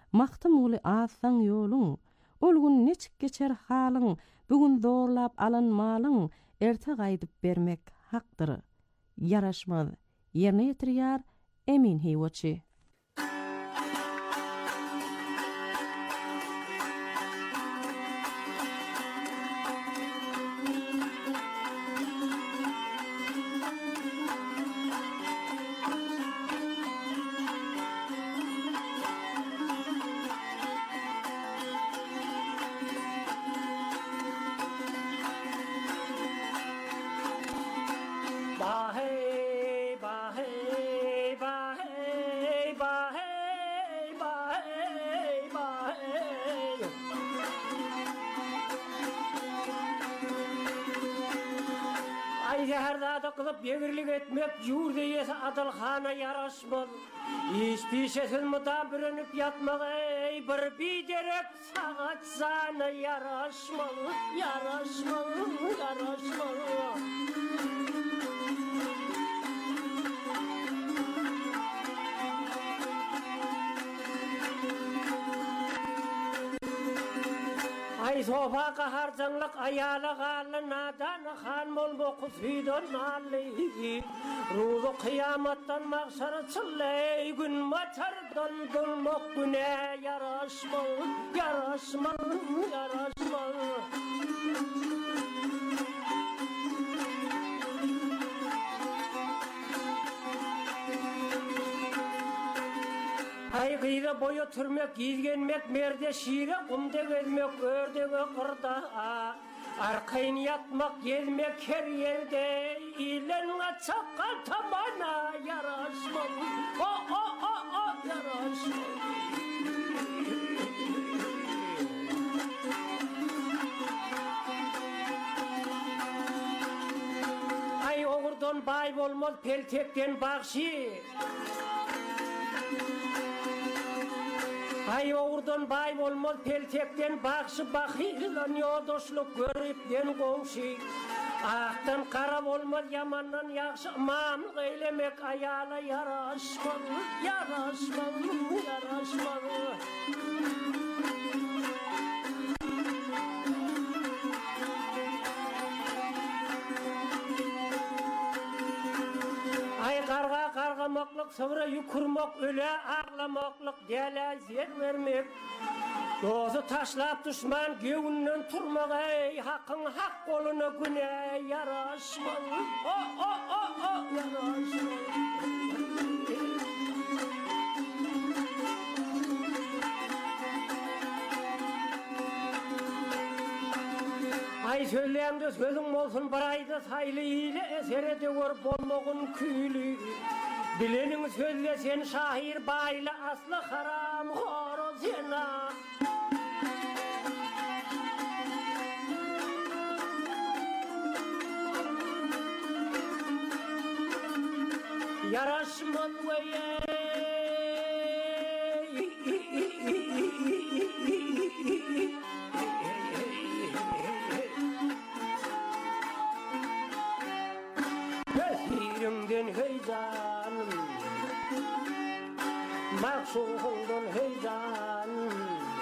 Maqtym uly asan ýoluň, ol gün neçik geçer halyň, bugün zorlap alanmalyň, erte gaýdyp bermek hakdyr. Yaraşmaz, ýerine ýetirýär Emin Hiwoçy. Zeherdada kılıp yegirlik etmek yurdeyesi Adılxana yaraşmaz. İşpişesin mudan bürünüp yatmak ey bir biderek sağa sana yaraşmaz, yaraşmaz, yaraşmaz. Ay sofaqa harcanlık ayala galı nadan han mol boqus hidon nalli ruzu kıyamattan maqsarı çıllay gün matardan dolmok güne yaraşmal yaraşmal yaraşmal. Ay gıyra boyu türmek, gizgenmek, merde şiire, kumda gezmek, ördege kırda. Arkayın yatmak, gezmek her yerde, ilen açakka tamana yaraşmal. Yaraşmal. Ay oğurdan bay olmaz, peltekten bakşı. Ay oğurdan bay olmaz, peltekten bakşı bakıylan yodoşluk görüpten komşu. Ahtan kara olmaz, yamandan yakşı mamlık eylemek ayala yaraşmalı, yaraşmalı, yaraşmalı. Ay karga kargamaklık, sonra yukurmak, öle ağlamaklık, dele zer vermek. Dozu taşlap düşman göğünden turmak, ey hakkın hak koluna güne yaraşmalı. Yaraşmalı. Ay söyleyemde sözüm olsun bir ayda saylı ile esere de gör bolmoğun küylü. Bilenin sözle sen şahir bayla aslı haram horoz yana. Yaraşmaz veye. Yerimden heyecanım, maksuhumdan heyecanım.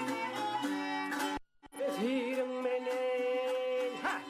Esirim beni, ha!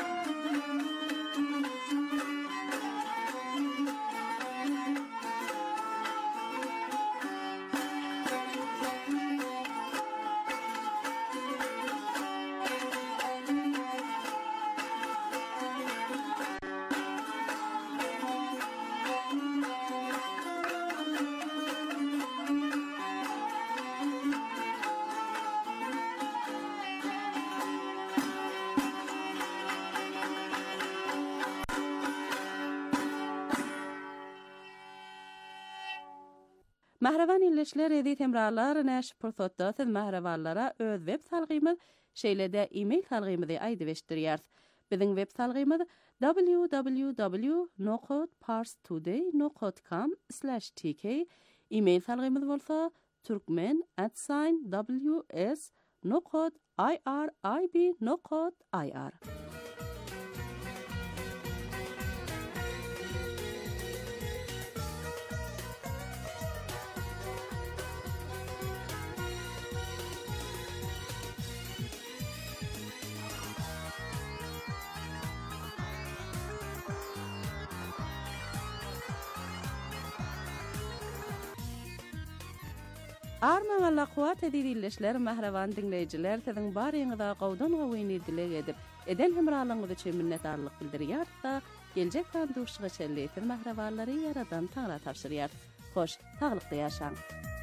Mahravan illeşler edi temrarlar näş pursatda siz mahravanlara öz web salgymyz şeýlede e-mail salgymyzy aýdyp Biziň web salgymyz www.nocodeparstoday.com/tk. E-mail salgymyz bolsa turkmen@ws.irib.ir. Arman Allah kuvat edilişler mahravan dinleyiciler sizin barınızda gowdan gowini dilek edip eden hemralığınızı için minnetdarlyk bildirýär da geljek panduşyga çelleýän mahrawanlary yaradan taňra tapşyrýar. Hoş, taglykda ýaşaň.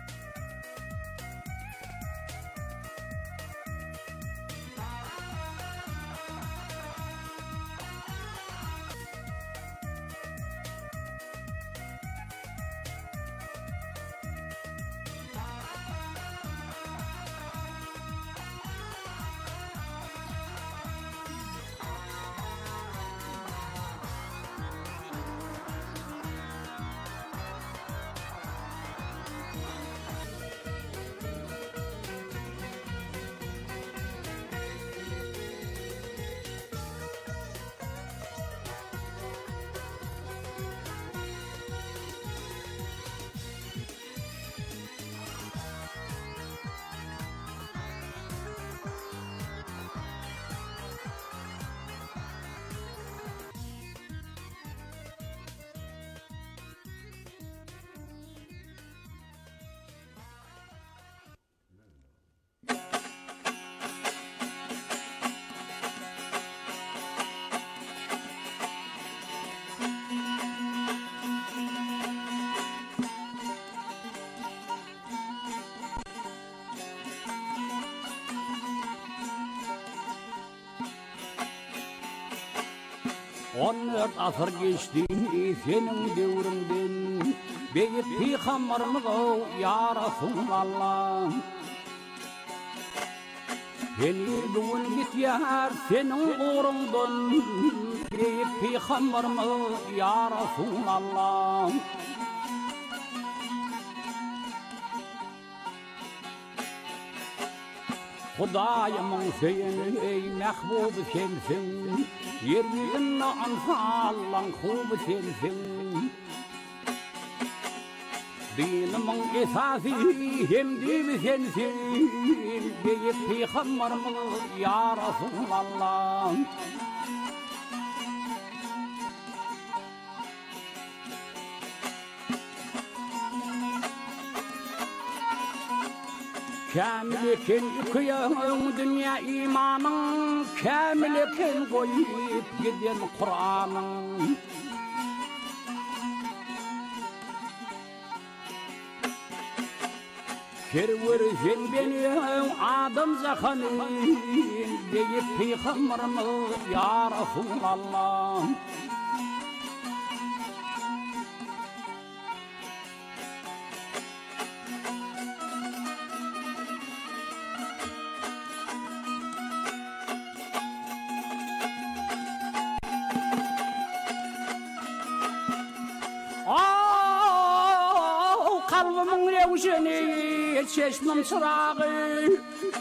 Onlar asır geçti senin devrindin Beyip peygamberimiz o ya Resulallah Beni bugün bityar senin uğrundan Beyip peygamberimiz ya Resulallah Hudayımın seyini ey mehbub sensin Yeryüzünde anfallan hub sensin Dinimin esası hem dibi sensin Beyip peygamberimiz ya Resulallah Kamilken yıkıyan dünya imanın Kamilken koyup giden Kur'an'ın Kerversen beni adam zahanın Deyip peygamberimiz ya Resulallah Kalbimin revşeni, çeşmim çırağı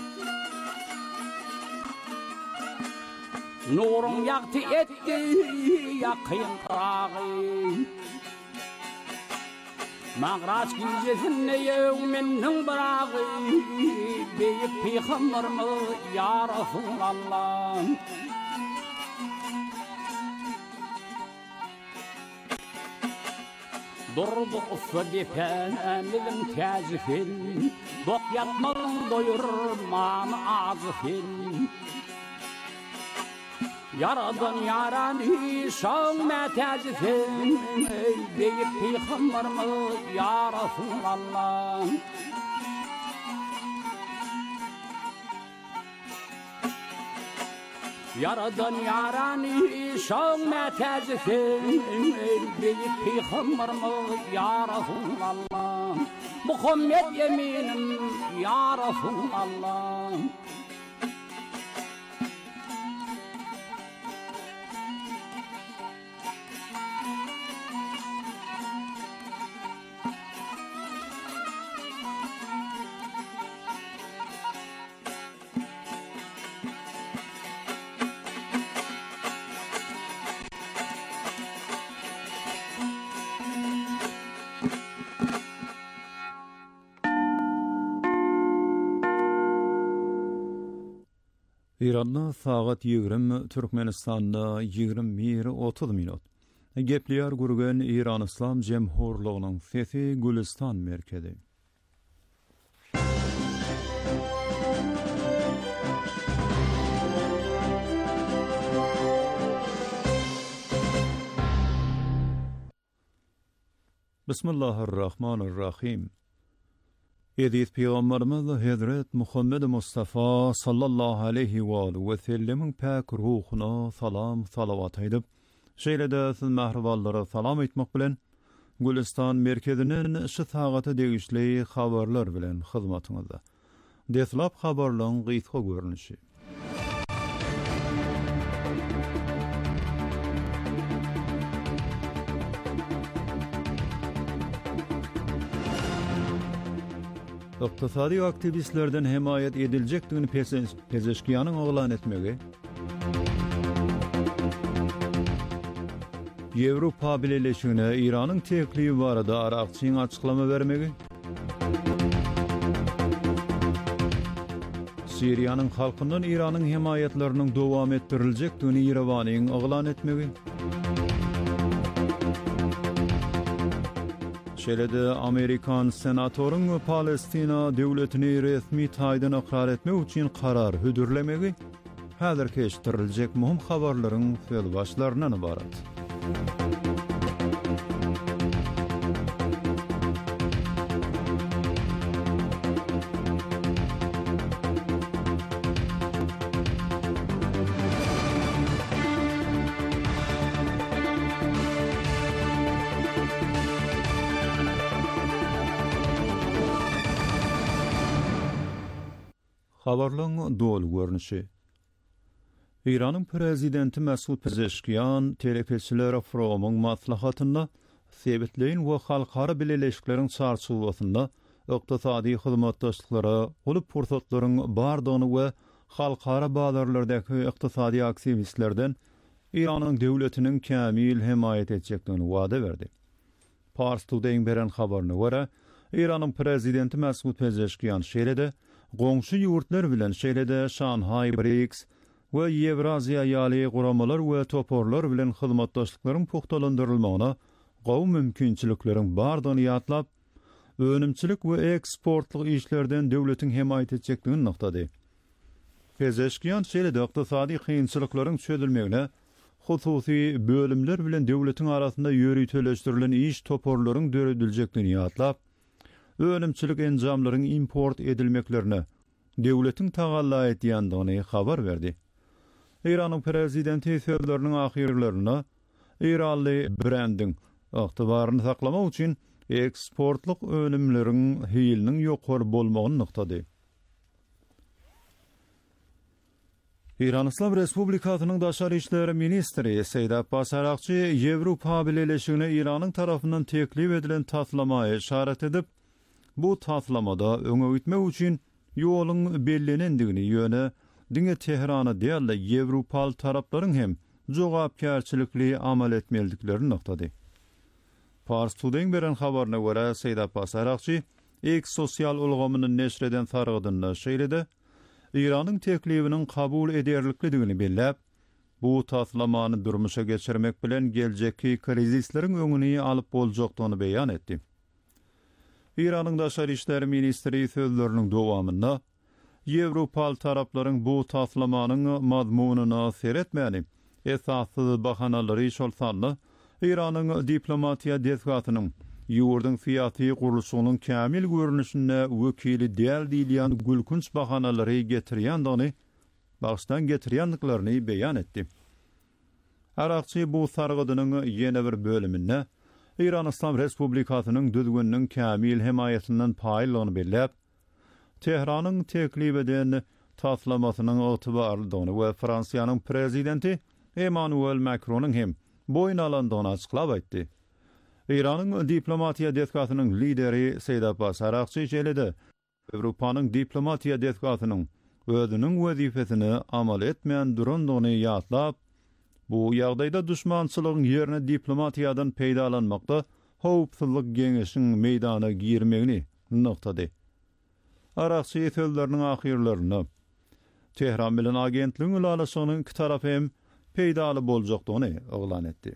Nurun yaktı etti, yakayım kırağı Mağraç gizesinde yevminin bırağı Beyip peygamberimiz ya Resulallah Durdu uffadipen tazifin Dok yatmalın doyurman azifin Yaradan yarani şağme tazifin Deyip peygamberimiz ya Resulallah Yaradan yarani şağme tazifin Deyip peygamberimiz ya Resulallah Muhammed yeminim ya Resulallah İran'da saat 20, Türkmenistan'da 21:30 minut. Gepliyar gurgen İran İslam Cemhurluğu'nun sesi Gülistan merkezi. Bismillahirrahmanirrahim. Edith Peygamberimiz Hazret Muhammed Mustafa sallallahu aleyhi ve sellem'in pak ruhuna salam salavat edip, şeýle-de siz mähriballara salam etmek bilen Gülistan merkezinin şu sagata degişli habarlar bilen hyzmatyňyzda. Deslap habarlaryň gysga görnüşi. Iqtisadi aktivistlerden himayet ediljekdigini Pezeşkiýanyň oglan etmegi, Ýewropa Birleşigine Iranyň teklibi barada Araqçyň açıklama bermegi, Siriýanyň halkyndan Iranyň himayetleriniň dowam ettiriljekdigini Ýerewanyň oglan etmegi, şeýle-de Amerikan senatoryň Palestina döwletini resmi taýdan ikrar etmek üçin karar hüdürlemegi häzir keşdiriljek muhim habarlaryň söz başlaryndan ibarat. Habarlaryň dolu görnüşi. İranyň prezidenti Mesut Pezeşkiýan telepeçilere forumyň maslahatynda sebitleýin we halkara birleşikleriň çarşuwasynda ykdysady hyzmatdaşlyklara olup pursatlaryň bardygyny we halkara bazarlardaky ykdysady aktivistlerden Iranyň döwletiniň kämil himayet etjekdigini wada berdi. Pars Today beren habaryna görä, Iranyň prezidenti Mesut Pezeşkiýan şeýle-de goňşy ýurtlar bilen şeýle-de Şanhay BRICS we Ýewraziýa ýaly guramalar we toporlar bilen hyzmatdaşlyklaryň puhtalandyrylmagyna gowy mümkinçilikleriň bardygyny ýatlap, önümçilik we eksportlyk işlerden döwletiň himayet etjekdigini noktady. Pezeşkiýan şeýle-de ykdysady kynçylyklaryň çözülmegine, hususy bölümler bilen döwletiň arasynda ýöritöleşdirilen iş toporlaryň döredilýekdigini ýatlap, önümçilik enjamlaryň import edilmeklerine döwletiň tagalla etýändigini habar berdi. Iranyň prezidenti sözleriniň ahirlerine Iranly brending yktybaryny saklamak üçin eksportlyk önümleriň hylnyň ýokary bolmagyny noktady. İran İslam Respublikasynyň Daşary işleri ministri Seýid Abbas Araqçy Ýewropa Birleşigine Iranyň tarapyndan teklip edilen taslamağa işaret edip, bu taslamada öňe gitmek üçin ýoluň bellenendigini ýöne diňe Tehrana diýerle Ýewropal taraplaryň hem jogapkärçilikli amal etmeliklerini noktady. Pars Today beren habaryna görä Seýid Abbas Araqçy X sosial ulgamyny neşreden sargydynda şeýle-de Iranyň teklibiniň kabul ederlikligini belläp, bu taslamany durmuşa geçirmek bilen geljekki krizisleriň öňüni alyp boljakdygyny beýan etdi. İranyň Daşary işleri ministri sözleriniň dowamynda Ýewropal taraplaryň bu taslamanyň mazmunyna seretmäni esasy bahanalary şolsanly Iranyň diplomatiýa desgatynyň ýurdun fiýaty gurulşynyň kämil görnüşine wekili däl diýilýän gülkünç bahanalary getirýändigini, başdan getirýändiklaryny beýan etdi. Araqçy bu sargydynyň ýene bir bölüminde İran İslam Respublikasynyň düzgünniň kämil himayetinden paýlygyny belläp, Tehranyň teklip eden taslamasynyň ýotybarlydygyny we Fransiýanyň prezidenti Emmanuel Macronyň hem boyun alandygyny açyklap aýtdy. İranyň diplomatiýa desgatynyň lideri Seýid Abbas Araqçy şeýle-de Ýewropanyň diplomatiýa desgatynyň özüniň wezifesini amal etmeýän durandygyny ýatlap, bu ýagdaýda düşmançylygyň ýerine diplomatiýadan peýdalanmakda howpsuzlyk geňeşiň meýdana girmegini noktady. Araqçy sözleriniň ahirlerini Tehran bilen agentligiň ulaşygynyň iki tarapy hem peýdaly boljakdygyny oglan etdi.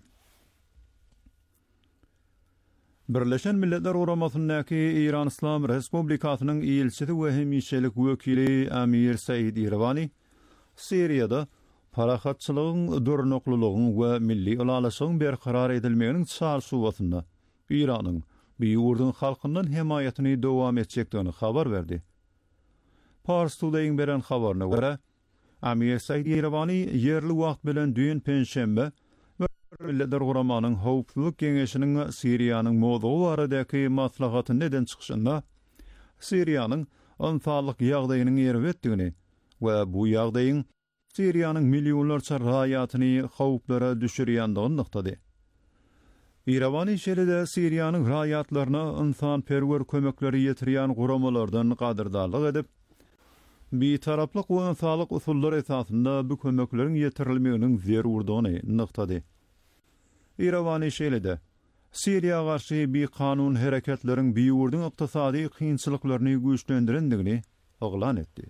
Birleşen Milletler Uramasyndaky İran İslam Respublikasynyň ilçisi we hemişelik wekili Amir Said Irvani Siriýada parahatçylygyň durnoklulygyň we milli ulaşygyň berkarar edilmeginiň çarşuwasynda İranyň Biyurdun halkından himayetini devam edeceklerini haber verdi. Pars Today'ın beren haberine göre, Amir Said Yerebani yerli wagt bilen düýün penşembe Milletler Guramanyň Howpsuzlyk Geňeşiniň Siriýanyň mowdugy baradaky maslahaty neden çykyşynda Siriýanyň ansalyk ýagdaýynyň ýerwetdigini we bu ýagdaýyň Siriýanyň millionlarça raýatyny howplara düşürýändigini nykdady. Yerebani şeýle-de Siriýanyň raýatlaryna insan-perwer kömekleri ýetirýän guramalardan gadyrdarlyk edip, bir taraplyk we ansalyk usullar esasynda bu kömekleriň ýetirilmeginiň zerurdygyny nykdady. Yerebani şeýle-de Siriýa garşy bir kanun hereketleriň biýurdyň ykdysady kynçylyklaryny güýçlendirendigini oglan etdi.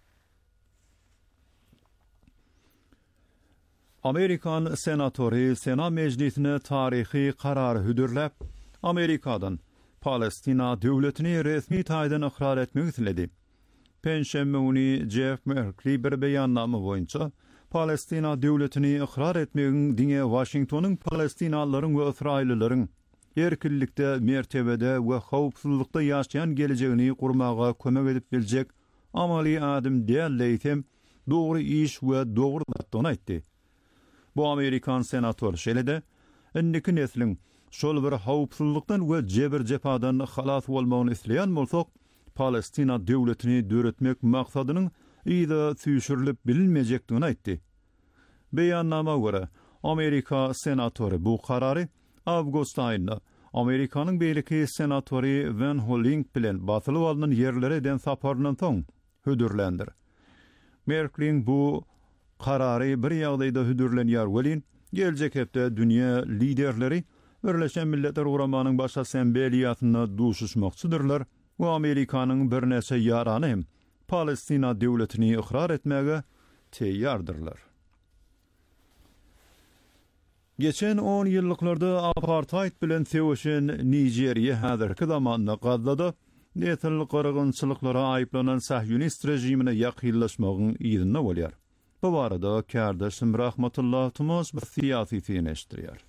Amerikan senatory Sena Meclisine tarihi karar hüdürläp, Amerikadan Palestina döwletini resmi taýdan ikrar etmek istledi. Penşembe günü Jeff Merkley bir beýannama boýunça Palestina döwletini ikrar etmegiň diňe Washingtonyň Palestinalylaryň we Israillilerin erkinlikde, mertebede we howpsuzlykda ýaşaýan gelecegini gurmaga kömek edip biljek amali adım däl leýsem dogry iş we dogry zatdyny aýtdy. Bu Amerikan senator şeýle-de indiki neslin şol bir howpsuzlykdan we jeber jepadan halas bolmagyny isleýän bolsak, Palestina döwletini döretmek maksadynyň ýa-da süýşürilip bilinmejekdigini aýtdy. Beýannama görä, Amerika senatory bu karary awgust aýynda Amerikanyň beýleki senatory Van Holling bilen batylyp alynan ýerlere den saparyndan soň hüdürlendir. Merkleyň bu karary bir ýagdaýda hüdürlenýär welin, geljek hepde dünýä liderleri Birleşen Milletler Guramanyň baş assambleýasyna duşuşmakçydyrlar we Amerikanyň bir näçe ýarany hem Palestina döwletini ikrar etmäge teýýardyrlar. Geçen 10 ýyllyklarda apartheid bilen sevişen Nijeriýa häzirki zamanda gazlada netil gyrgynçylyklara aýyplanan sahyonist rejimine ýakynlaşmagyň ýygyny bolýar. Bu barada kardeşim Rahmatullah Tumas bir siyasi fineştirýär.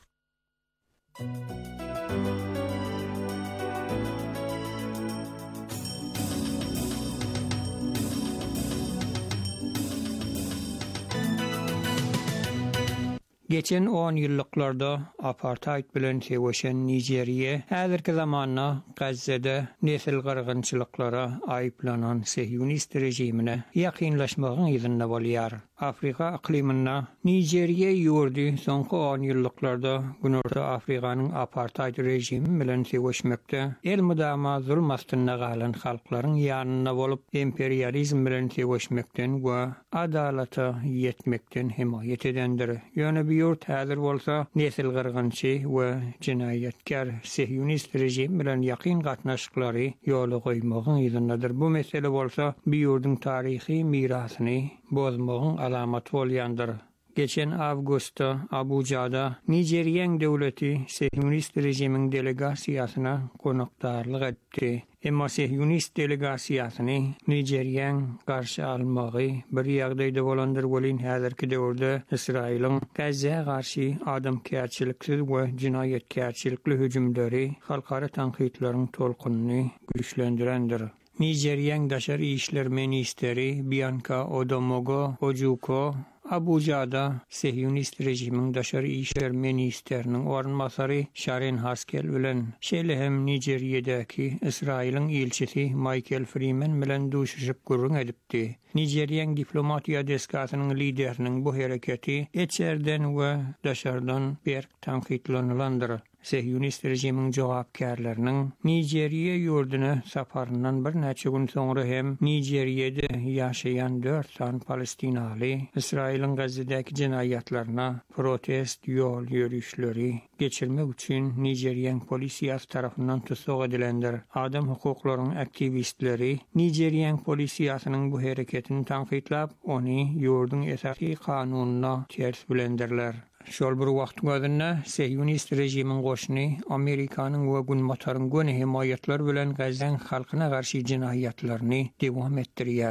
Geçen 10 ýyllyklarda apartheid bilen sevişen Nijeriýa häzirki zamanda Gazze'de nesil gyrgynçylyklara aýyplanan sahyonist rejimine ýakynlaşmagyň ýygyny bolýar. Afrika ikliminde Nijeriýa ýurdy soňky 10 ýyllyklarda Günorta Afrikanyň apartheid rejimi bilen sevişmekde el mudama zulm astynda galan halklaryň ýanyna bolup imperializm bilen sevişmekden we adalata ýetmekden himayet edendir. Ýöne bir ýurt häzir bolsa nesil gyrgynçy we jinaýatkar sahyonist rejim bilen ýakyn gatnaşyklary ýoly goýmagyň ýygynydyr. Bu mesele bolsa bir ýurdyň taryhy mirasyny bozmagyň alamat bolýandyr. Geçen awgustda Abujada Nijeriýanyň döwleti sahyonist rejimiň delegasiýasyna konakdarlyk etdi. Emma sahyonist delegasiýasyny Nijeriýanyň garşy almagy bir ýagdaýda bolandyr welin häzirki döwürde Israýlyň Gazze'ye garşy adamkärçilikli we jinaýatkärçilikli hüjümleri halkara tanqidlaryň tolkunyny güýçlendirendir. Nijeriýanyň daşary işler ministeri Bianca Odomogo Ojuko Abujada sahyonist rejimiň daşary işler ministeriniň ornmasary Sharon Haskel bilen şeýle hem Nijeriýadäki Israýlyň elçisi Michael Freeman bilen duşuşyp gurrun edipdi. Nijeriýanyň diplomatiýa deskasynyň lideriniň bu hereketi etçerden we daşardan berk tanqidlanylandyr. Sahyonist rejimiň jogapkärleriniň Nijeriýa ýurduny saparyndan bir näçe gün soňra hem Nijeriýede ýaşaýan 4 san Palestinaly Israýlyň Gazze'däki jinaýatlaryna protest ýol ýürüşleri geçirmek üçin Nijeriýanyň polisiýasy tarapyndan tutsak edilendir. Adam hukuklarynyň aktivistleri Nijeriýanyň polisiýasynyň bu hereketini tanqidlap, ony ýurdun esasy kanunyna ters bilendirler. Şol bir wagt gözünde sahyonist rejimiň goşuny Amerikanyň we Günmataryň göni himayetler bilen Gazzeň halkyna garşy jinaýatlaryny dewam etdirýär.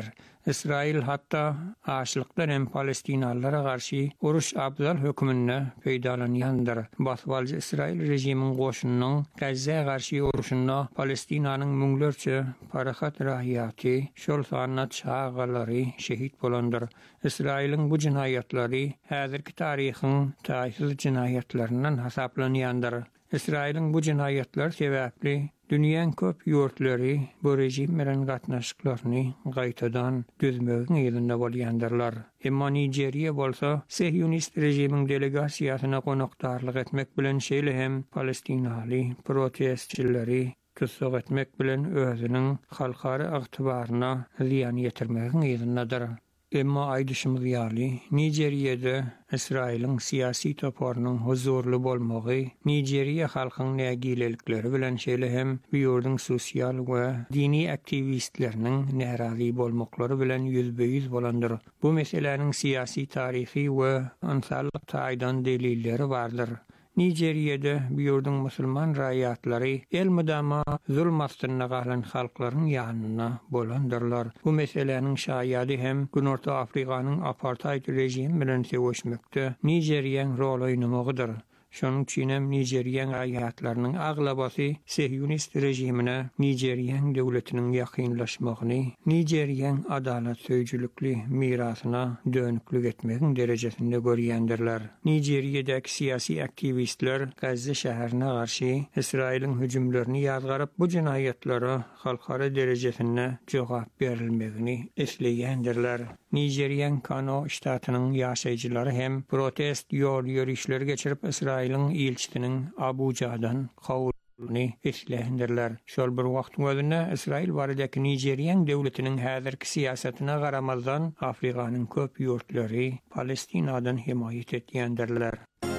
İsrail hatta aşlıktan hem Palestinalılara karşı uruş abdal hükmünde peýdalanýandyr. Basbalcı İsrail rejimin goşunynyň Gazza karşı uruşunda Palestinanyň müňlerçe parahat rahiýaty, şol sanyna çağalary şehit bolandyr. İsrail'in bu cinaýatlary häzirki taryhyň taýsy cinaýatlarynyň hasaplanýandyr. İsrail'in bu cinaýatlar sebäpli dünýäň köp ýurtları bu rejim bilen gatnaşyklaryny gaýtadan düzmegiň ýolunda bolýandyrlar. Emma Nijeriýa bolsa Sehyonist rejimiň delegasiýasyna konakdarlyk etmek bilen şeýle hem Palestinaly protestçileri tutsak etmek bilen özüniň halkary ygtybaryna ziýan ýetirmegiň ýolundadyr. Emma aýdyşymyz ýaly, Nijeriýede İsrail'in siyasi toparynyň huzurly bolmagy, Nijeriýa halkynyň nägilelikleri bilen şeýle hem bu ýurdun sosial we dini aktivistleriniň närazy bolmaklary bilen ýüzbeýüz bolandyr. Bu meseleniň siyasi taryhy we ansallyk taýdan delilleri bardyr. Nijeriýede bu ýurdun musulman raýatlary el müdama zulm astyna galan halklaryň ýanyna bolandyrlar. Bu meseleniň şaýady hem Günorta Afrikanyň apartheid rejimi bilen sewişmekde Nijeriýanyň rol oýnamagydyr. Şonuň üçin hem Nijeriýanyň raýatlarynyň aglabasy Sehyonist rejimine Nijeriýanyň döwletiniň ýakynlaşmagyny, Nijeriýanyň adalet söýjülükli mirasyna dönüklik etmegiň derejesinde görýändirler. Nijeriýadäki siyasi aktivistler Gazza şäherine garşy İsrail'in hüjümlerini ýazgaryp bu cinaýatlara halkara derejesinde jogap berilmegini esleýändirler. Nijeriýanyň Kano ştatynyň ýaşaýjylary hem protest ýol ýürüşleri geçirip İsrail'in ilçisinin Abujadan kawulyny esleýändirler. Şol bir wagtyň özünde İsrail baradaky Nijeriýanyň döwletiniň häzirki siýasatyna garamazdan Afrikanyň köp ýurtlary Palestinadan himayet etýändirler.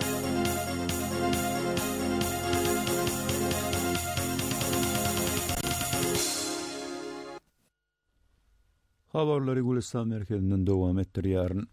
Habarlary Gülistan merkezinden dowam etdirýär.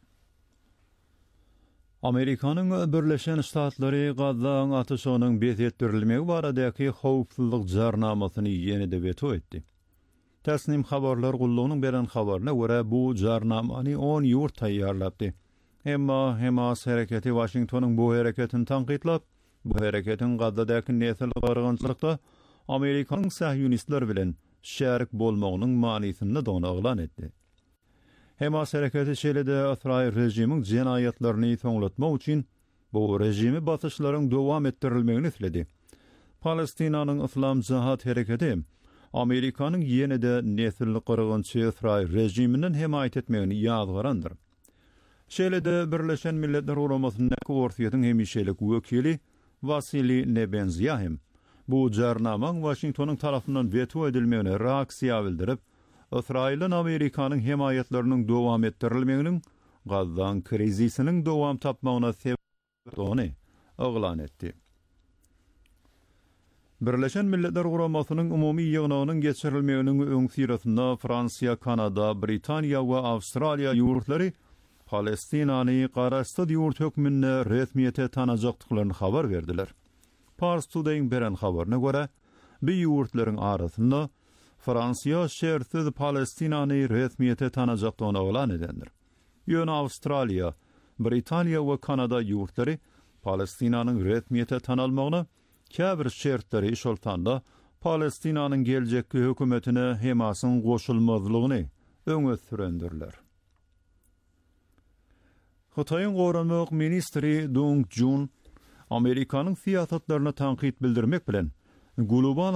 Amerikanyň Birleşen Ştatlary Gazza atyşynyň beýetdirilmegi baradaky howpsuzlyk jarnamasyny ýene-de veto etdi. Täsnim habarlar gullugynyň beren habaryna görä bu jarnamany 10 ýurt taýýarlapdy. Emma Hamas hereketi Washingtonyň bu hereketini tanqidlap, bu hereketiň Gazzadaky nesil gargynçylykda Amerikanyň Sehyonistler bilen şärik bolmagynyň manysyny da oglan etdi. Hamas hereketi şeýle-de İsrail rejimiň jinayatlaryny soňlatmak üçin bu rejimi batyşlaryň dowam etdirilmegini isledi. Palestinanyň Islam Jihad hereketi Amerikanyň ýene-de nesil gargynçy İsrail rejiminiň himayet etmegini ýazgarandyr. Şeýle-de Birleşen Milletler Guramasynyň Orsiýatyň hemişelik wekili Vasily Nebenzyahem bu jarnamaň Washingtonyň tarapyndan veto edilmegine reaksiýa bildirip, İsrail'in Amerikanyň himayetleriniň dowam etdirilmeginiň Gazza krizisiniň dowam tapmagyna sebäp bolany oglan etdi. Birleşen Milletler Guramasynyň umumy ýygnagynyň geçirilmeginiň öňsirasynda Fransiýa, Kanada, Britaniýa we Awstraliýa ýurtlary Palestinany garaşsyz ýurt hökmünde resmiýete tanajakdyklaryny habar berdiler. Pars Today'ň beren habaryna görä, bu ýurtlaryň arasynda Fransiýa şertsiz Palestinany resmiýete tanajakdygyny oglan edendir. Ýöne Awstraliýa, Britaniýa we Kanada ýurtlary Palestinanyň resmiýete tanalmagyna käbir şertleri şoltanda Palestinanyň geljekki hökümetine Hamasyň goşulmazlygyny öňe sürendirler. Hataýyň goranmak ministri Dong Jun Amerikanyň siýasatlaryna tanqid bildirmek bilen global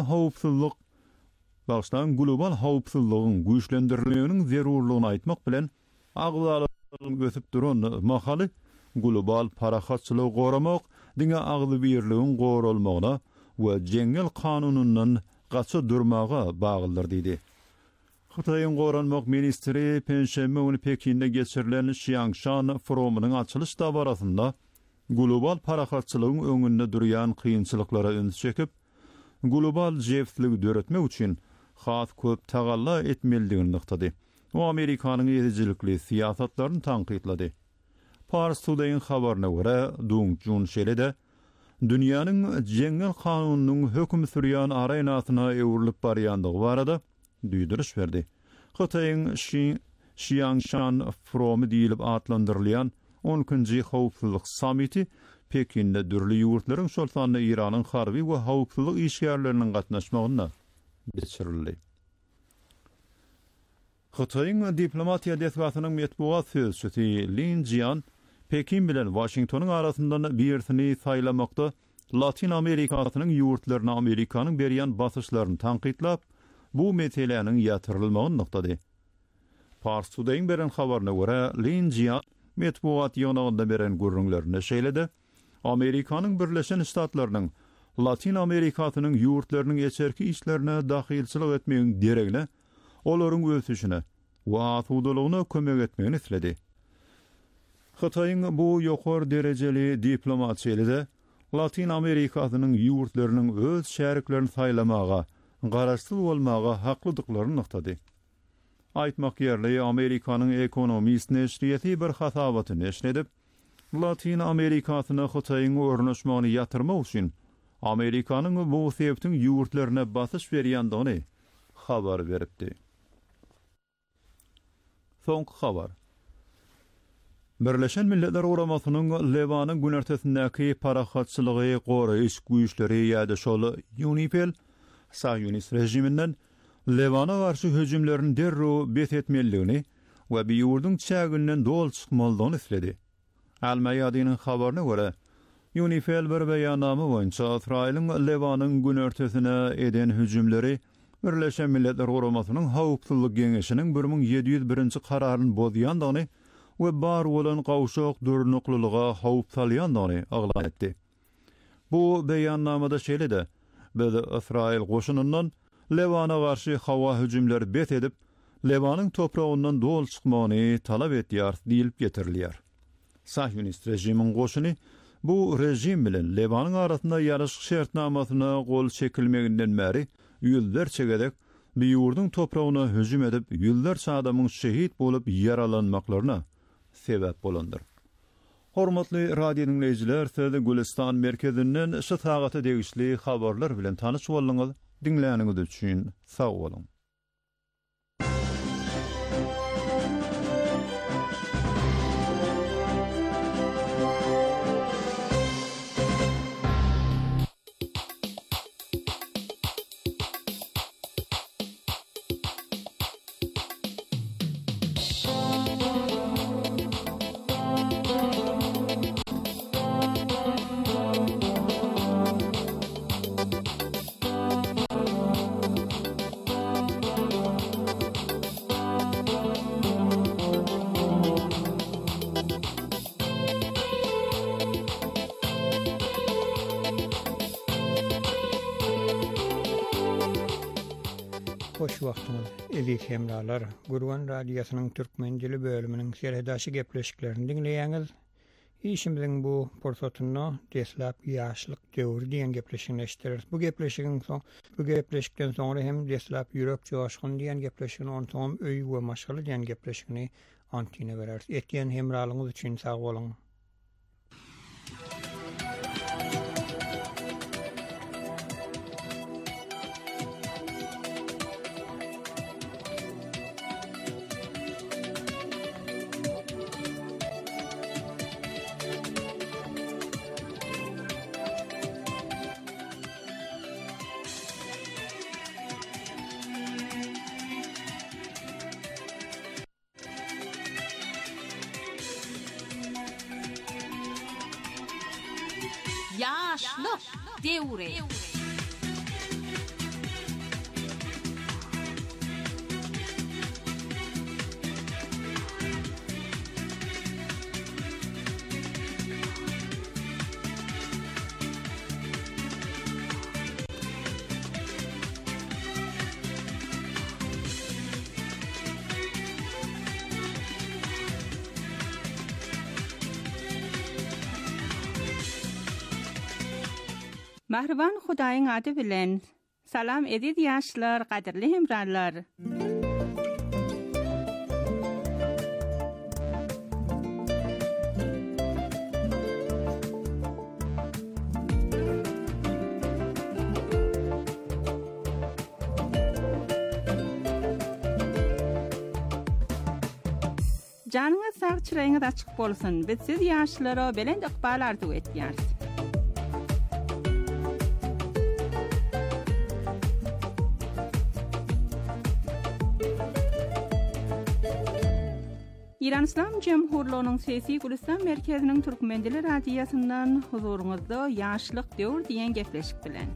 howpsuzlygyň güýçlendirilmeginiň zerurlygyny aýtmak bilen agzalygyň gösüp duran mahaly global parahatçylygy goramak, diňe agzy birligiň goralmagyna we jeňil kanunundan gaça durmaga baglydyr diýdi. Hataýyň goranmak ministri Penşenbe günü Pekinde geçirilen Xiangshan forumunyň açylyş dabarasynda global parahatçylygyň öňünde durýan kynçylyklara öňe çekip, global jeftligi döretmek üçin has köp tagalla etmelidigini nykdy. O Amerikanyň ýetijilikli siýasatlaryny tanqidlady. Pars Today'ň habaryna görä, Dong Jun şeýle-de dünýäniň jeňil kanunynyň hökm sürýän arenasyna ewrilip barýandygy barada düýdüriş berdi. Hataýyň Xiangshan Forumu diýilip adlandyrylýan 10-njy howpsuzlyk samiti Pekin'de dürli ýurtlaryň şoltanyny Iranyň harby we howpsuzlyk işgärleriniň gatnaşmagyna geçirildi. Xitoyň diplomatiýa detgatynyň metbuat sözçüsi Lin Jian Pekin bilen Washingtonyň arasyndan birini saýlamakda Latin Amerikasynyň ýurtlaryna Amerikanyň berýän basyşlaryny tanqidlap, bu meseleniň ýatyrylmagyny noktady. Pars Today'ň beren habaryna görä, Lin Jian metbuat ýonagynda beren görüňlerini şeýledi. Amerikanyň Birleşen Ştatlarynyň Latin Amerikasynyň ýurtlarynyň eçerki işlerine dahilçilik etmegiň deregine, olaryň ösüşine we atudalygyna kömek etmegini isledi. Xitoyň bu ýokary derejeli diplomatçylygda Latin Amerikasynyň ýurtlarynyň öz şäriklerini saýlamaga, garaşsyz bolmaga haklydyklaryny noktady. Aýtmak ýerli Amerikanyň Economist neşriýeti bir hasabaty neşredip, Latin Amerikasyna Xitoyň örnüşmegini ýatyrmak üçin Amerikanyň bu sebäpden ýurtlaryna basyş berýändigini habar beripdi. Soňky habar. Birleşen Milletler Guramasynyň Lebanyň günertesindäki parahatçylygy goraýyş güýçleri ýa-da şol UNIFIL Saýunist rejiminden Lebana garşy höjümlerini derru bet etmeligini we bir ýurdun çäginden dol çykmalydygyny isledi. Al-Mayadinin habaryna görä, UNIFIL bir beýannama boýunça Israýlyň Lebanyň günertesine eden höjümleri Birleşen Milletler Guramasynyň howpsuzlyk geňeşiniň 1701-nji kararyny bozýandygyny we bar bolan gawşak durnuklylyga howp salýandygyny aglan etdi. Bu beýannamada şeýledi: "Biz Israýil goşunundan Lebana garşy hawa höjümleri bet edip, Lebanyň topragyndan dol çykmagyny talap etýär" diýilip getirilýär. Sahyonist rejimiň goşuny bu rejim bilen Lebanyň arasynda ýaraşyk şertnamasyna gol çekilmeginden bäri ýüllerçe gedek bir ýurdun topragyna höjüm edip, ýüllerçe adamyň şehit bolup ýaralanmaklaryna sebäp bolandyr. Hormatly radio dinleýijiler, Sözi Gülistan merkezinden şu sagata degişli habarlar bilen tanyş bolýaňyz, dinläniňiz üçin sag bolun. Hoş wagtyňyz, ezik hemralar. Gurban radiosynyň türkmen dili bölüminiň serhadaşy gepleşiklerini dinleýäňiz. Işimiziň bu porsatyny deslap ýaşlyk döwri diýen gepleşigini eşitdirir. Bu gepleşikden soňra hem deslap ýürek joşgyn diýen gepleşigini, ondan öý we maşgaly diýen gepleşigini antine berer. Etýän hemralyňyz üçin sag bolun. Yaşlık devri. Mahriban Hudaýyň ady bilen salam edip ýaşlar, gaderli hemrarlar. Canınız sağ, çırayınız açık bolsun. Biz siz yaşlara belend iqbal arzu etýäris. İran İslam Cemhurluğu'nun Sesi Gülistan Merkezi'nin Türkmendili Radiyasından huzurunuzda Yaşlyk döwür diýen gepleşik bilen.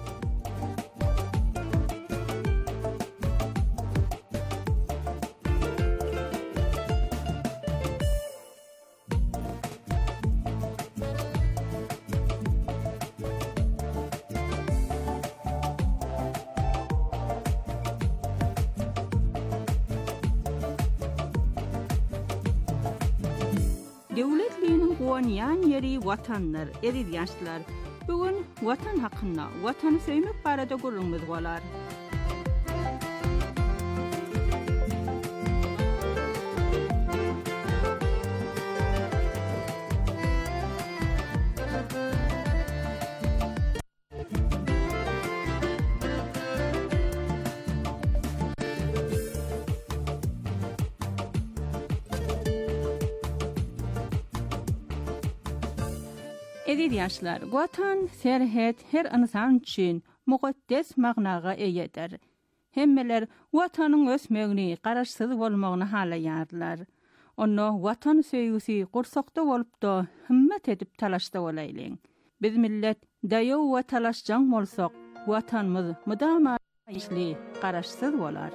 Döwletliğinin goýanýan ýeri watanlar, erid ýaşlar. Bugün watan hakynda, watany söýmek barada gurulmaz bolar. Edir yaşlar, watan serhet her insan üçin muqaddes magnaga eýeder. Hemmeler watanyň ösmegini, garaşsyz bolmagyny halaýarlar. Onu watan söýgüsi gursakda bolupda himmet edip talaşda bolaylyň. Biz millet daýaw we talaşjaň bolsak, watanymyz mudama işli, garaşsyz bolar.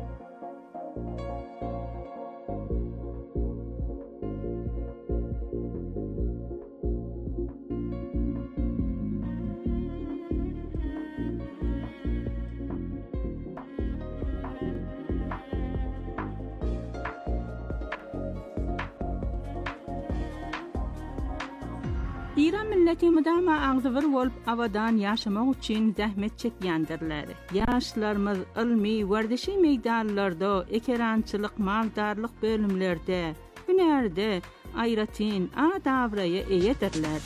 İran milleti mudama agzybyr bolup awadan ýaşamak üçin zähmet çekýändirler. Ýaşlarymyz ilmi, werdişi meýdanlarda, ekerançylyk, maldarlyk bölümlerde, hünerde, aýratyn, adabraýa eýedirler.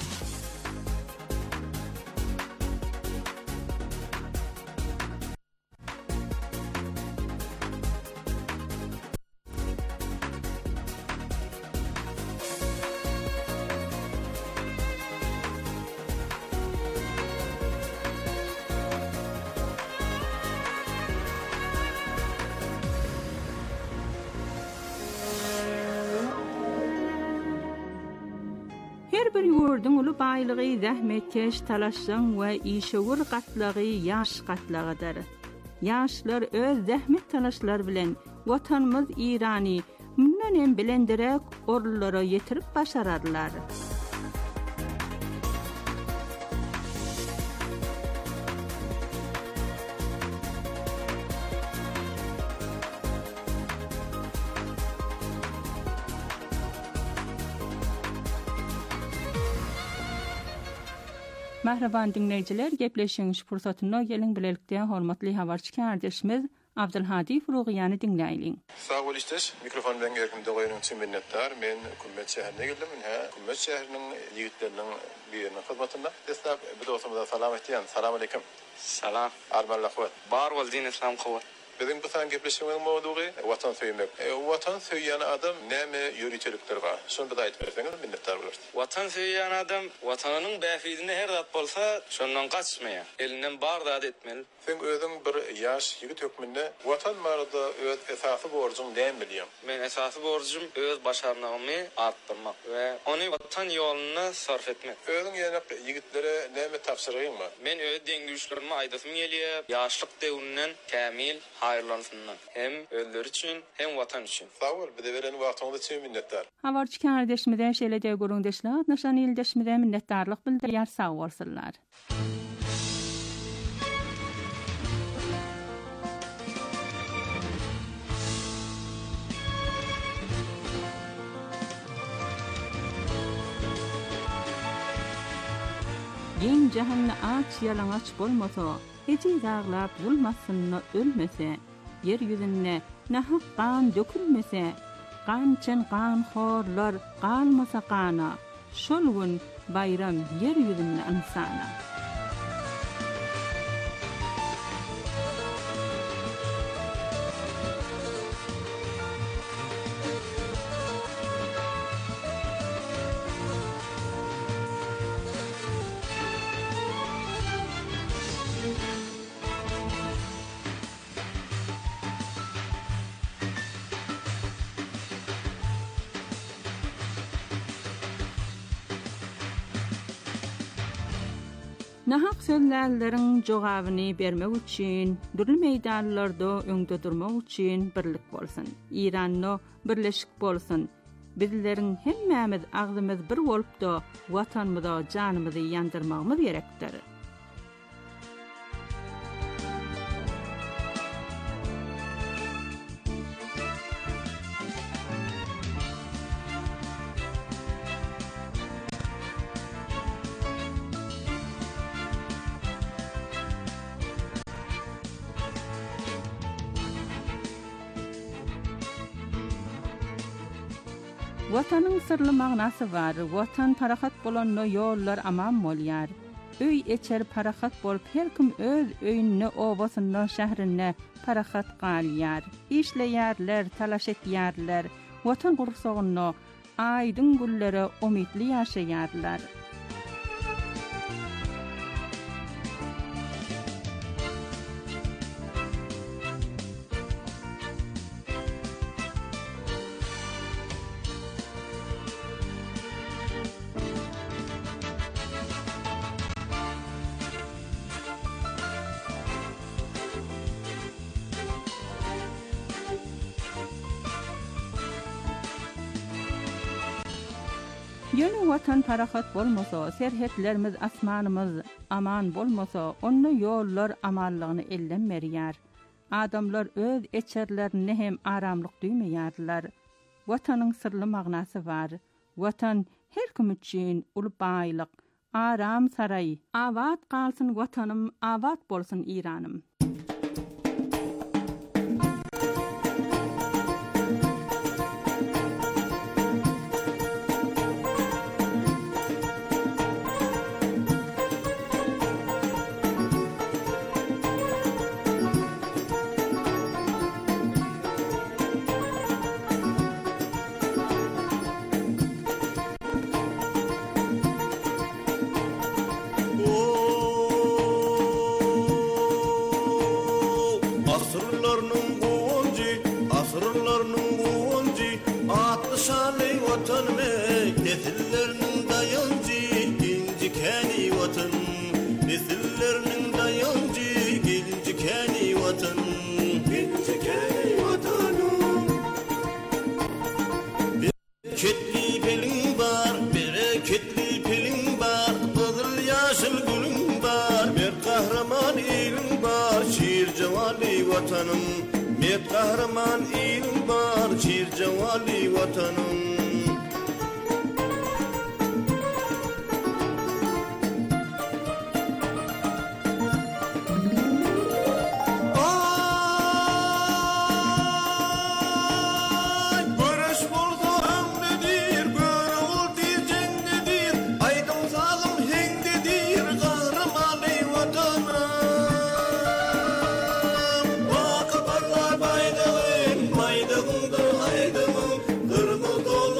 Her bir ýurdun uly baýlygy zähmetkeş, talaşsyň we işewir gatlagy ýaş gatlagydyr. Ýaşlar öz zähmet talaşlar bilen watanymyz Irany mundan hem bilendirek orullara ýetirip başararlar. Mahraban dinleyijiler, gepleşiňiz fursatyna geliň bilelikde hormatly habarçy kardeşimiz Abdulhadi Furugyany dinleýin. Sağ bol işler. Mikrofon bilen erkim dogaýanyň üçin minnetdar. Men Kummet şäherine geldim. Kummet şäheriniň ýigitleriniň birine hyzmatynda. Desnap bir dostumyza salam etýän. Salam aleykum. Salam. Arman lahwat. Bar wal din islam qowat. Bizim bu san gepleşiňiň mowdugy watan söýmek. Watan söýýän adam näme ýöriçelikler bar? Şonu da aýdyp berseňiz minnetdar bolar. Watan söýýän adam watanynyň bäfidine her zat bolsa, şondan gaçmaýar. Elinden bar zat etmeli. Sen özüň bir ýaş ýigit hökmünde watan barada öz esasy borjyň näme bilýän? Men esasy borjum öz başarmagymy artdyrmak we ony watan ýoluna sarf etmek. Özüň ýene ýigitlere näme tapşyrygyň bar? Men öz deňdüşlerime aýdasym gelýär. Ýaşlyk döwründen kämil haýyrlansynlar. Hem özleri üçin, hem watan üçin. Sağ ol, bir de beren wagtyňyz üçin minnetdar. Habarçy kardeşimize şeýle de gurundeşler, naşan ýyldaşmyza minnetdarlyk bildirýär, sağ bolsunlar. Ýen jahanna aç ýalaňaç bolmasa, hiç dağlap zulmasyna ölmese, yer ýüzüne nahak kan dökülmese, kançyn kanxorlar qalmasa qana, şol gün bayram yer ýüzüne insana. Nahaq sözlerlerin jogabyny bermek üçin, dürli meýdanlarda öňde durmak üçin birlik bolsun. İranno birleşik bolsun. Bizleriň hemmämiz agzymyz bir bolup-da watanmyza janymyzy ýandyrmagymyz gerekdir. Watanyň sırly magnasy bar. Watan parahat bolanna ýollar aman bolýar. Öý eçer parahat bolup her kim öz öýüne, obasyna, şäherine parahat galýar. İşleýärler, talaş etýärler. Watan gursagyna aýdyň güllere umytly ýaşaýarlar. Ýöne watan parahat bolmasa, serhetlerimiz, asmanymyz aman bolmasa, onna ýollar amanlygyny ellenmerýär. Adamlar öz eçerlerini hem aramlyk duýmaýarlar. Watanyň sırly magnasy bar. Watan her kim üçin uly baýlyk, aram saray. Awat galsyn watanym, awat bolsun İranım. Vatanım, bir kahraman ilim var, şiir cevali vatanım. Kırmızı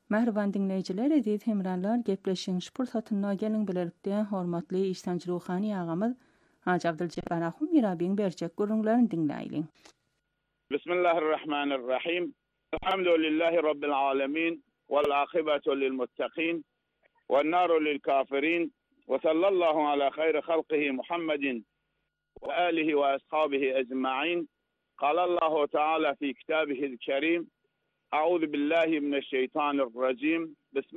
Mehriban dinleyijiler, aziz hemranlar, gepleşiň pursatyna geliň bilelikde hormatly İhsan Ruhani agamyz Haji Abdülcebbar Ahun mirabiň berjek gurulmaryny dinläýin. Bismillahirrahmanirrahim. Elhamdülillahi rabbil alamin vel akibatu lil muttaqin ven naru lil kafirin ve sallallahu ala hayri halqihi Muhammedin ve alihi ve ashabihi ecmaîn. Qala Allahu Teala fi kitabihi'l kerim. Euzu billahi mineşşeytanirracim.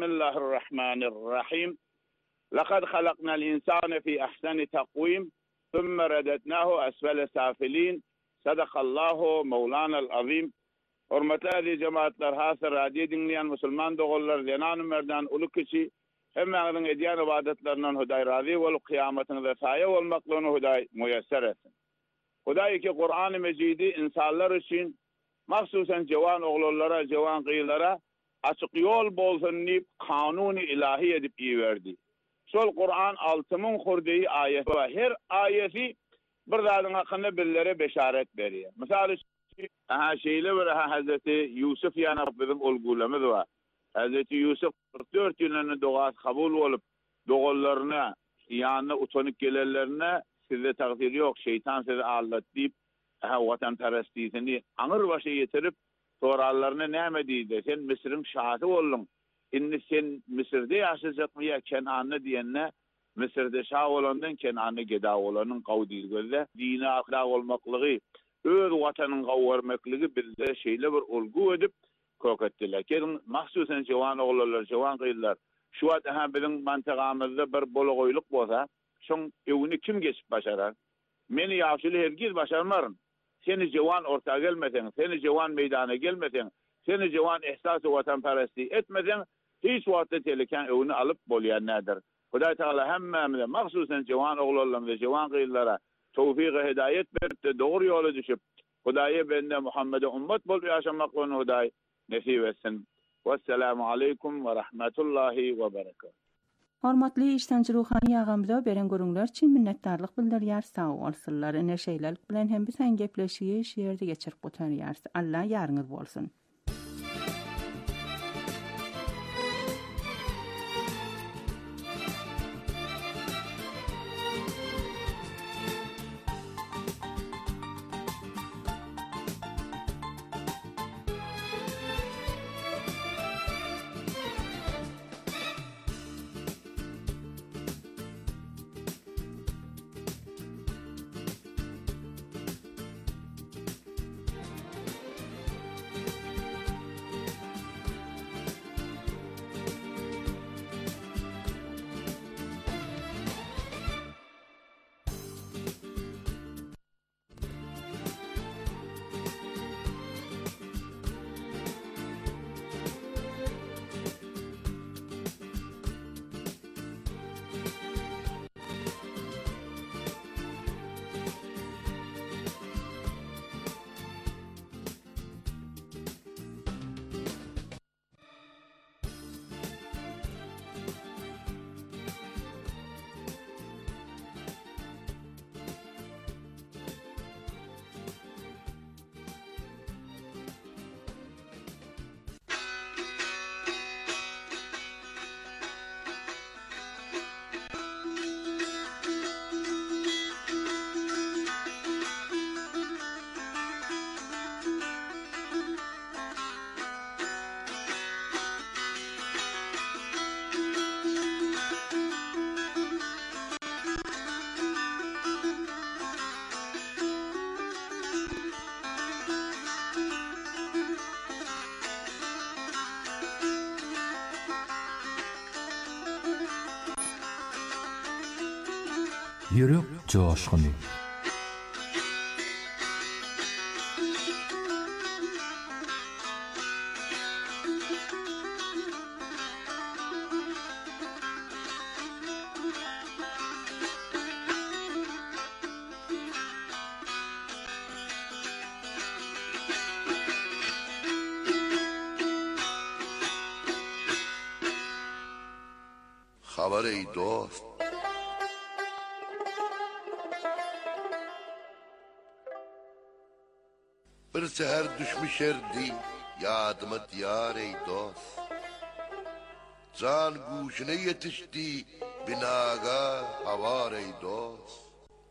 Bismillahirrahmanirrahim. Laqad halaqnal insane fi ahsani takvim. Thumma radadnahu asfala safilin. Sadakallahu Mevlana'l azim. Hürmetli aziz cemaatler, hasır radyo dinleyen Müslüman doğullar, zenan-ı merdan, ulu kişi, hemmeğinin ediyen ibadetlerinden Huday razı olup, kıyametinde saye olmaklığını Huday müyesser etsin. Huday ki Kur'an-ı Mecidi insanlar için, mahsusen cevan oğullara, cevan kıyılara, açık yol bolsun deyip, kanuni ilahi edip iyi verdi. Sol Kur'an altımın kurduğu ayet var. Her ayeti bir zadın hakkında birlere beşaret veriyor. Mesela şeyle bir Hazreti Yusuf yana bizim olgulamız var. Hazreti Yusuf 44 yılını doğası kabul olup doğullarına yanına utanık gelenlerine size takdir yok, şeytan size ağırlat deyip vatanperestliğini anır başı getirip sorarlarına nemediydi. Sen Mısır'ın şahı oldun. Şimdi sen Mısır'da yaşayacak mı ya Kenan'ı diyenine Mısır'da şah olandan Kenan'ı geda olanın kavdil gözle. Dini ahlak olmaklığı, öz vatanın kavvermekliği bizde şeyle bir olgu edip kokettiler. Kedin mahsusen cevan oğullar, cevan kıyılar. Şu an bizim mantıqamızda bir bologoyluk olsa, şun evini kim geçip başarar? Meni yaşlı herkes başarmarım. Seni cevan orta gelmesen, seni cevan meydana gelmesen, seni cevan ihsası vatanperestliği etmesen, hiç vakitte teleken evini alıp bolayan nedir? Huday Teala hemmemize, mahsusen cevan oğullarla ve cevan kıyılara tevfik-i hidayet verip doğru yola düşüp, Huday'a bende Muhammed'e ümmet bol yaşamaklığını Huday nesip etsin. Vesselamu aleykum ve rahmetullahi ve berekatuhu. Hormatly İhsan Ruhani agamyza beren görüňler üçin minnetdarlyk bildirýär. Sag bolsunlar. Neşeýlelik bilen hem bizen gepleşigi şeýerde geçirip gotarýar. Allah ýarňyz bolsun. Yürek coşkuny. Haber ey dost. Bir seher düşmüş erdi, yadıma diyar ey dost. Can guşuna yetişti binaga havar ey dost.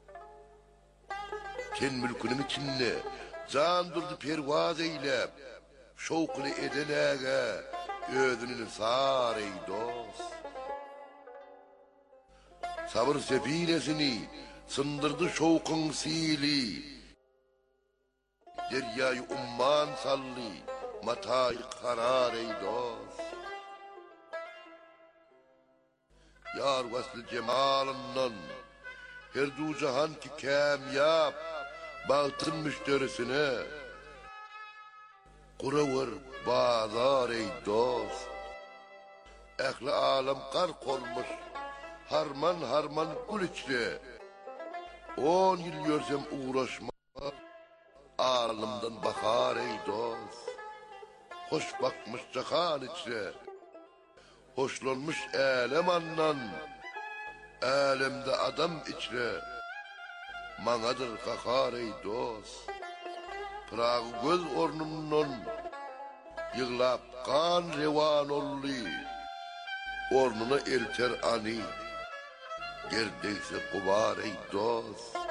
Ten mülkünüm içinde can durdu pervaz eylep, şovkunu edenege özünü sar ey dost. Sabır sefinesini sındırdı şovkun sili, deryayı umman salli, matayı karar ey dost. Yar vaslı cemalından her du cahan ki kamyab bağıtın müşterisine kuravur bazar ey dost. Ehli alem kar kolmuş harman harman gül içre 10 yıl görsem uğraşma alımdan bakar ey dost. Hoş bakmış cahan içre hoşlanmış elem annan, elemde adam içre, manadır kakar ey dost. Prağı göz ornundan, yığlap kan revan olli, ornuna elter ani, gerdeyse kubar ey dost.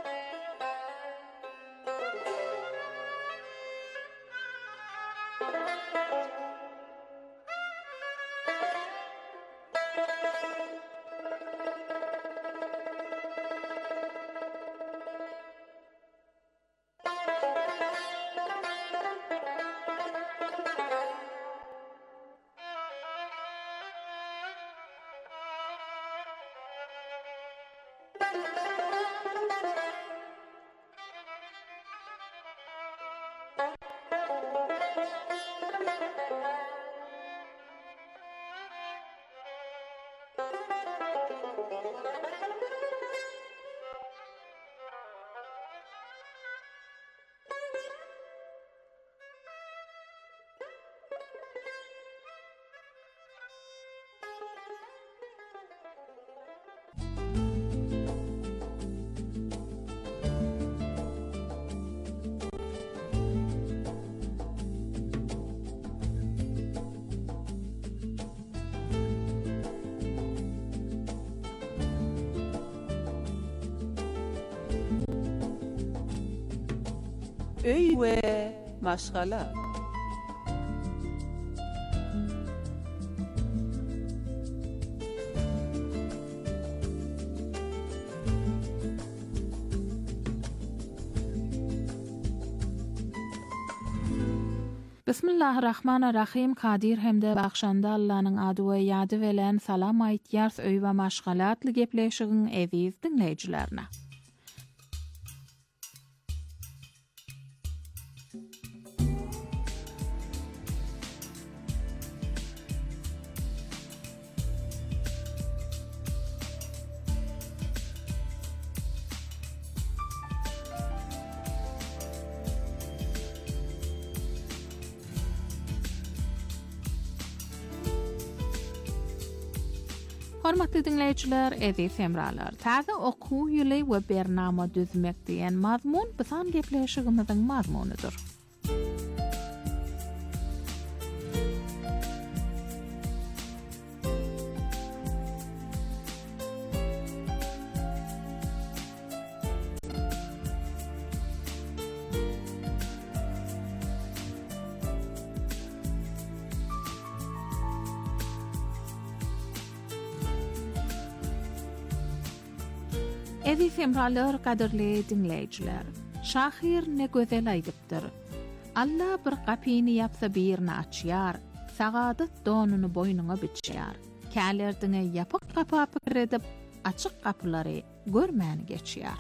Öy ve maşgala. Bismillahirrahmanirrahim. Kadir hemde bakşanda Allah'ın adı ve yadı velen salam ayt yars öy ve maşgalatlı gepleşigin eziz dinleyicilerine. Hormatly dinleyiciler, eziz hemralar, taze oku ýyly we bernama düzmek diýen mazmun bisan gepleşigimiziň mazmunydyr. Eziz hemralar, kadirli dinleyiciler, şahir ne gözel aýdypdyr. Allah bir gapyny yapsa birini açýar, sagadat donuny boynuňa biçýär. Kälerdiňe ýapyk gapa pikir edip, açyk gapylary görmäni geçýär.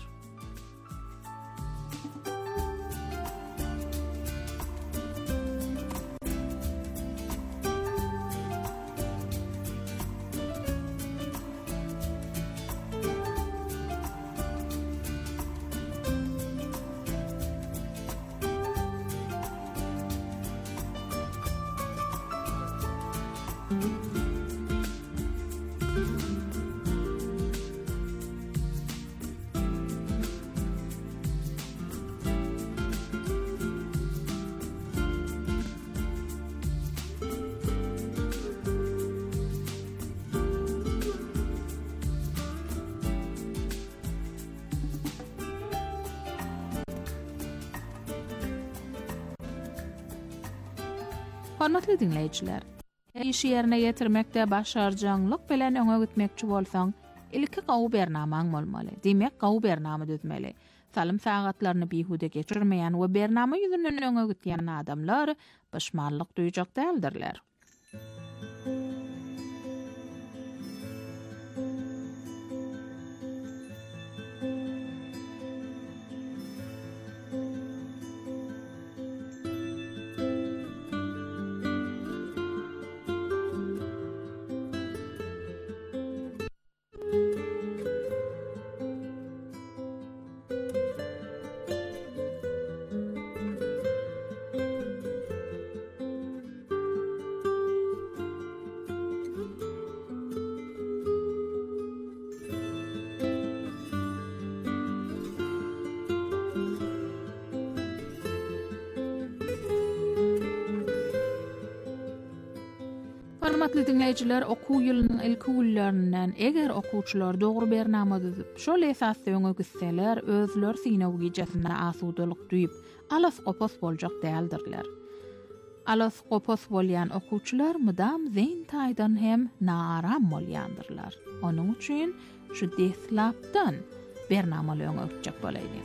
Hormatly dinleyijiler, işi yerine yetirmekde başarjanylyk bilen öňe gitmekçi bolsaň, ilki gawy bernamaň bolmaly. Demek gawy bernama düzmeli. Salym sagatlaryny bihude geçirmeýän we bernama ýüzünden öňe gitýän adamlar başmarlyk duýjak däldirler. Hormatly dinleyijiler, okuw ýylynyň ilki güllerinden eger okuwçylar dogry bernama düzüp, şol esasda öňe gitseler, özleri synaw gijesine asudalyk duýup, alaskopos boljak däldirler. Alaskopos bolýan okuwçylar mydam zeyn taýdan hem naaram bolýandyrlar. Onuň üçin şu deslapdan bernamaly öňe gitjek bolaýdy.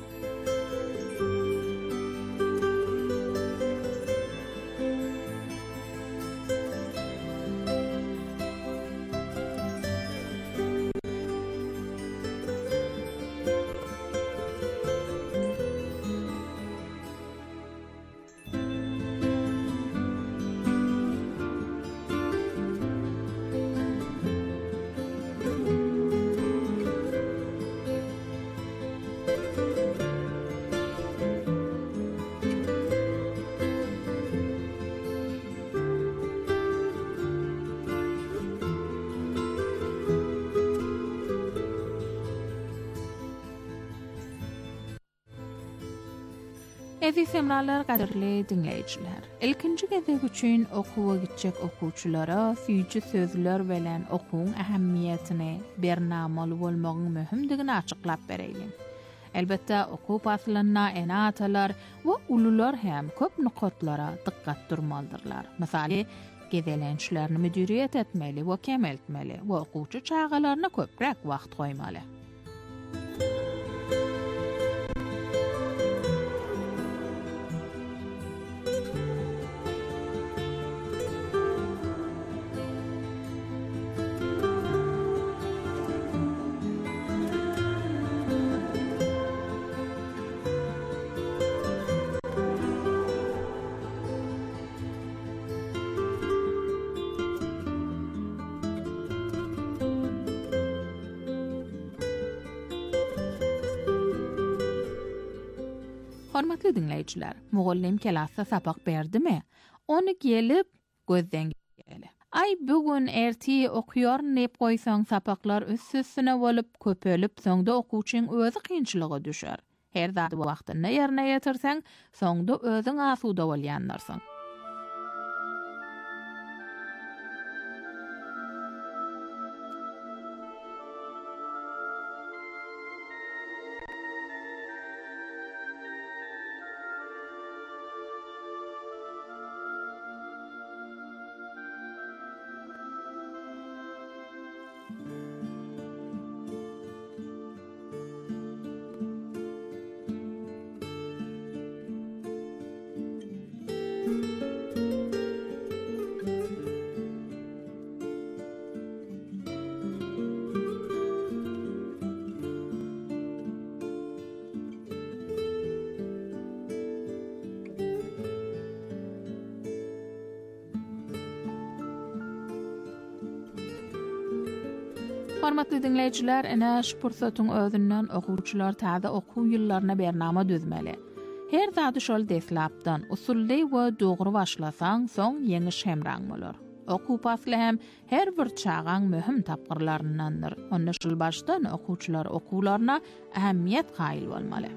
Eziz semralar, gaderli dinleyijiler. Ilkinji gezek üçin okuwa gitjek okuwçylara süýji sözler bilen okuwň ähemmiýetini, bernamaly bolmagyň möhümdigini açyklap bereýin. Elbetde okuw paslyna enatalar we ulular hem köp nukatlara dikkat durmaldyrlar. Mesaly, gezelençilerini müdiriýet etmeli we kemeltmeli we okuwçy çağalaryna köprek wagt goýmaly. Hormatly dinleyijiler, mugallim kelassa sabak berdimi? Onu gelip gözden geçireli. Ay bugün erti okuyor nep goýsaň sapaklar üst-üstüne bolup köpelip soňda okuwçyň özi kynçylyga düşer. Her zat wagtyny ýerine ýetirseň, soňda özüň asuda bolýanlarsyň. Hormatly dinleyijiler, ene şu pursatyň özünden okuwçylar taza okuw ýyllaryna bernama düzmeli. Her zady şol deslapdan usully we dogry başlasaň, soň ýeňiş hemraň bolar. Okuw pasly hem her bir çağaň möhüm tapgyrlaryndandyr. Onda şol başdan okuwçylar okuwlaryna ähemmiýet gaýyl bolmaly.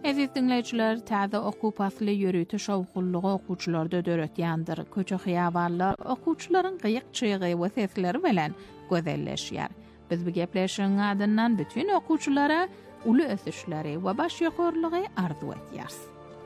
Aziz dinleyiciler, täze okupasly ýörüti şowkullygy okuwçylarda döretýändir. Köçe hyýaballar okuwçylaryň gyýyk çygy we sesleri bilen gözelleşýär. Biz bu gepleşiň adyndan bütün okuwçylara uly ösüşleri we baş ýokarlygy arzu etýäris.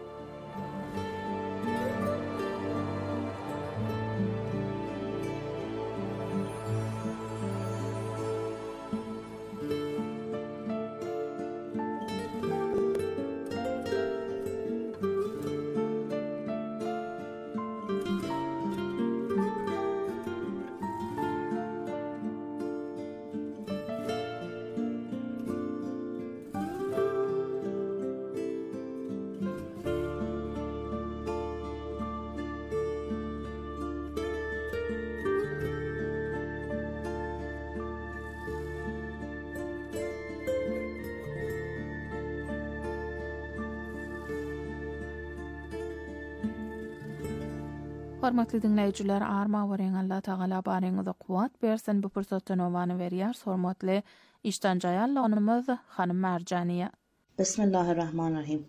Hormatly dinleýijiler, arma weren Allah Taala baryňyza kuwat bersin. Bu pursatdan owany berýär. Hormatly işdanjaýallygymyz Hanym Marjaniýa. Bismillahirrahmanirrahim.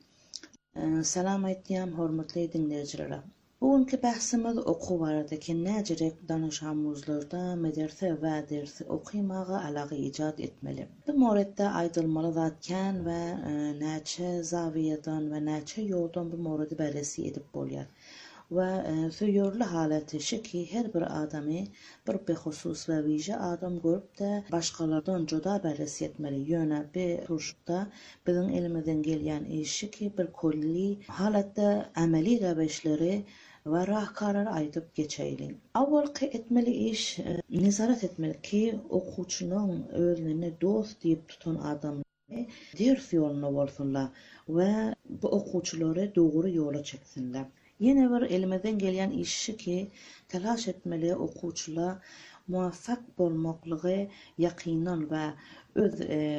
Salam aýtýam hormatly dinleýijiler. Bugünkü bahsimiz okuw baradaky näjirek danışamyzlarda mederse we dersi okuýmaga alagy ijad etmeli. Bu moratda aýdylmaly zatken we näçe zawiýadan we näçe ýoldan bu morady beresi edip bolýar. Ve söýörli haleti şiki her bir adamy bir behusus ve wije adam görüp de başgalardan joda beresi etmeli. Ýöne bir turşukda biziň elimizden gelýän işi ki bir kolli halatda ameli gabeşleri ve rahkarar aýdyp geçeýin. Awalky etmeli iş nezaret etmeli ki okuwçynyň özüne dost diýip tutan adam ders ýoluna bolsunlar ve bu okuwçylary dogry ýola çeksinler. Yine bir elimizden gelýän işi ki telaş etmeli okuwçylar muvaffak bolmaklygy yakynan we öz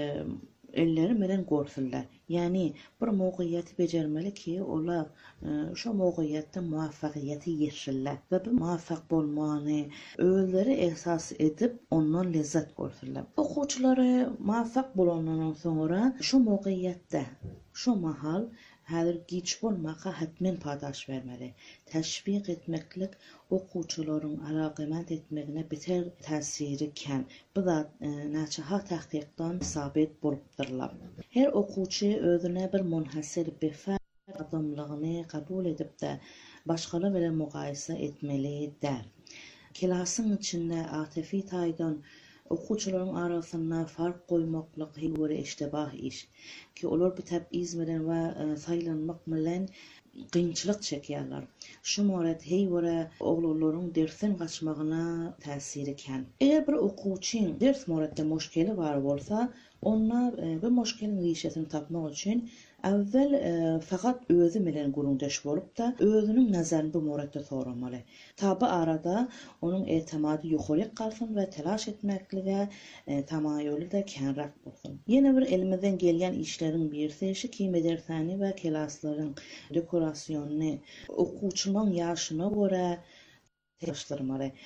elleri bilen görsinler. Yani bir mowqiyeti bejermeli ki olar şu mowqiyetde muvaffakiýeti ýerşiller we bu muvaffak bolmany özleri esas edip ondan lezzet görsinler. Okuwçylary muvaffak bolandan soňra şu mowqiyetde şu mahal häzir giç bolmaka hatmen padaş vermeli. Teşvik etmeklik okuwçylaryň alaqamat etmegine biter täsiri kem. Bu da näçe tahqiqdan sabit bolupdyrlar. Her okuwçy özüne bir munhasir befa adamlygyny kabul edip de başgalar bilen mugaýasa etmeli der. Klasyň içinde atyfy taýdan okuwçylaryň arasynda fark goýmaklyk hewre iştibah iş ki olar bu täbiz bilen we saýlanmak bilen gynçylyk çekýärler. Şu morat hewre oglalaryň dersen gaçmagyna täsiri ken. Eger bir okuwçy ders moratda muşkeli bar bolsa, onlar bu muşkelin ýeşetini tapmak üçin awvel fakat özü bilen gurundaş bolup da özüniň nazaryny bu moratda soramaly. Tabi arada onun etimady ýokary kalsyn we telaş etmeklige tamaýuly da kenrak bolsun. Ýene bir elimizden gelýän işleriň birisi şi ki medersani we klaslaryň dekorasyonyny okuwçynyň ýaşyna görä teşdirmaly.